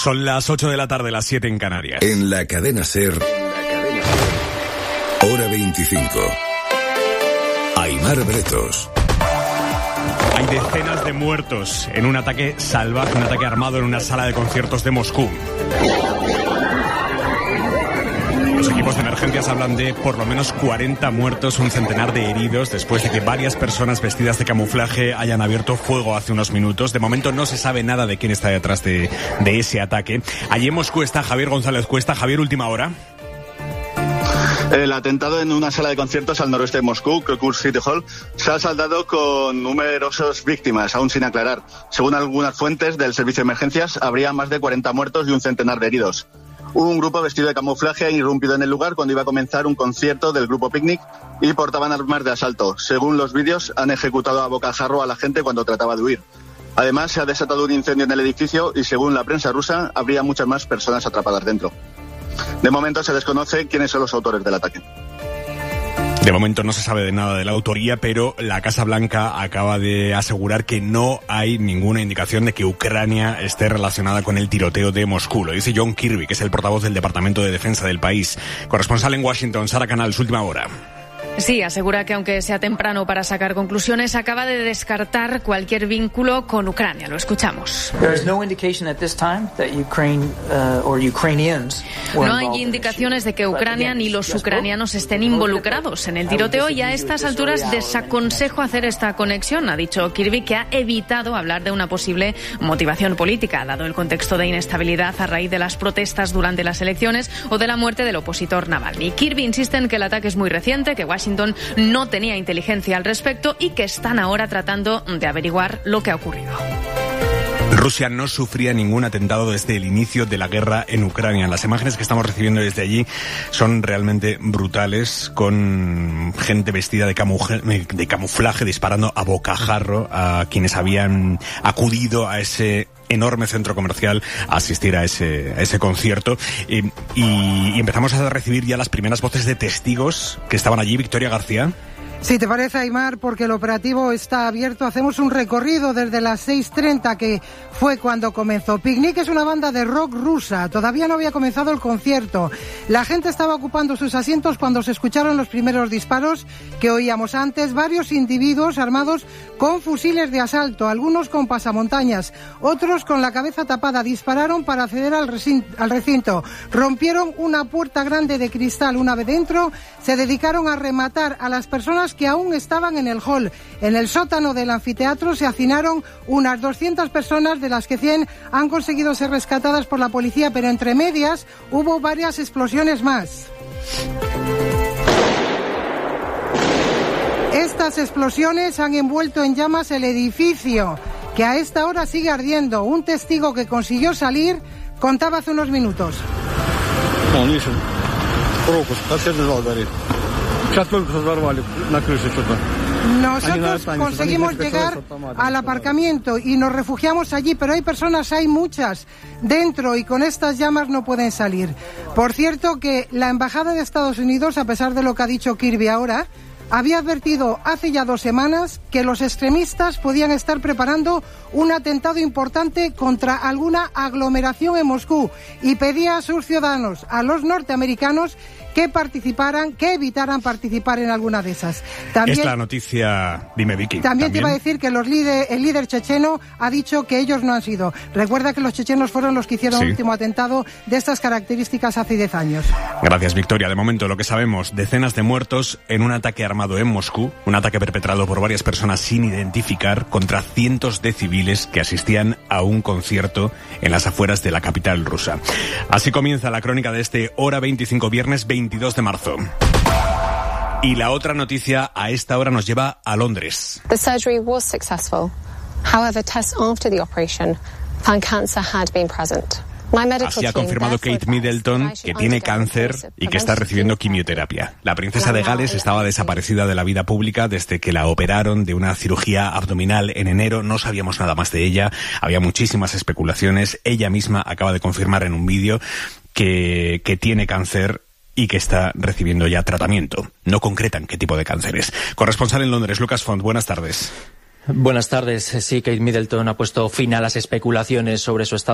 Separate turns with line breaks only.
Son las 8 de la tarde, las 7 en Canarias.
En la cadena SER, hora 25. Aimar Bretos.
Hay decenas de muertos en un ataque salvaje, un ataque armado en una sala de conciertos de Moscú. Los equipos de emergencias hablan de por lo menos 40 muertos, un centenar de heridos, después de que varias personas vestidas de camuflaje hayan abierto fuego hace unos minutos. De momento no se sabe nada de quién está detrás de ese ataque. Allí en Moscú está Javier González Cuesta. Javier, última hora.
El atentado en una sala de conciertos al noroeste de Moscú, Krokus City Hall, se ha saldado con numerosas víctimas, aún sin aclarar. Según algunas fuentes del servicio de emergencias, habría más de 40 muertos y un centenar de heridos. Un grupo vestido de camuflaje ha irrumpido en el lugar cuando iba a comenzar un concierto del grupo Picnic y portaban armas de asalto. Según los vídeos, han ejecutado a bocajarro a la gente cuando trataba de huir. Además, se ha desatado un incendio en el edificio y, según la prensa rusa, habría muchas más personas atrapadas dentro. De momento se desconoce quiénes son los autores del ataque.
De momento no se sabe de nada de la autoría, pero la Casa Blanca acaba de asegurar que no hay ninguna indicación de que Ucrania esté relacionada con el tiroteo de Moscú. Lo dice John Kirby, que es el portavoz del Departamento de Defensa del país. Corresponsal en Washington, Sara Canals, última hora.
Sí, asegura que aunque sea temprano para sacar conclusiones, acaba de descartar cualquier vínculo con Ucrania. Lo escuchamos. No hay indicaciones de que Ucrania ni los ucranianos estén involucrados en el tiroteo y a estas alturas desaconsejo hacer esta conexión, ha dicho Kirby, que ha evitado hablar de una posible motivación política, dado el contexto de inestabilidad a raíz de las protestas durante las elecciones o de la muerte del opositor Navalny. Kirby insiste en que el ataque es muy reciente, que Washington no tenía inteligencia al respecto y que están ahora tratando de averiguar lo que ha ocurrido.
Rusia no sufría ningún atentado desde el inicio de la guerra en Ucrania. Las imágenes que estamos recibiendo desde allí son realmente brutales, con gente vestida de camuflaje disparando a bocajarro a quienes habían acudido a ese enorme centro comercial a asistir a ese concierto. Y empezamos a recibir ya las primeras voces de testigos que estaban allí. Victoria García.
Si te parece, Aimar, porque el operativo está abierto, hacemos un recorrido desde las 6:30, que fue cuando comenzó. Picnic es una banda de rock rusa, todavía no había comenzado el concierto. La gente estaba ocupando sus asientos cuando se escucharon los primeros disparos que oíamos antes. Varios individuos armados con fusiles de asalto, algunos con pasamontañas, otros con la cabeza tapada, dispararon para acceder al recinto. Rompieron una puerta grande de cristal. Una vez dentro, se dedicaron a rematar a las personas que aún estaban en el hall. En el sótano del anfiteatro se hacinaron unas 200 personas, de las que 100 han conseguido ser rescatadas por la policía, pero entre medias hubo varias explosiones más. Estas explosiones han envuelto en llamas el edificio, que a esta hora sigue ardiendo. Un testigo que consiguió salir contaba hace unos minutos. Nosotros conseguimos llegar al aparcamiento y nos refugiamos allí, pero hay personas, hay muchas dentro, y con estas llamas no pueden salir. Por cierto, que la Embajada de Estados Unidos, a pesar de lo que ha dicho Kirby ahora, había advertido hace ya 2 semanas que los extremistas podían estar preparando un atentado importante contra alguna aglomeración en Moscú, y pedía a sus ciudadanos, a los norteamericanos, que participaran, que evitaran participar en alguna de esas. También, es
la noticia, dime Vicky.
También te iba a decir que el líder checheno ha dicho que ellos no han sido. Recuerda que los chechenos fueron los que hicieron el último atentado de estas características hace 10 años.
Gracias, Victoria. De momento, lo que sabemos, decenas de muertos en un ataque armado en Moscú, un ataque perpetrado por varias personas sin identificar contra cientos de civiles que asistían a un concierto en las afueras de la capital rusa. Así comienza la crónica de este Hora 25, viernes 22 de marzo. Y la otra noticia a esta hora nos lleva a Londres.
The surgery was successful. However, tests after the operation found cancer had been present.
Así ha confirmado Kate Middleton que tiene cáncer y que está recibiendo quimioterapia. La princesa de Gales estaba desaparecida de la vida pública desde que la operaron de una cirugía abdominal en enero. No sabíamos nada más de ella, había muchísimas especulaciones. Ella misma acaba de confirmar en un vídeo que tiene cáncer y que está recibiendo ya tratamiento. No concretan qué tipo de cáncer es. Corresponsal en Londres, Lucas Font, buenas tardes.
Buenas tardes. Sí, Kate Middleton ha puesto fin a las especulaciones sobre su estado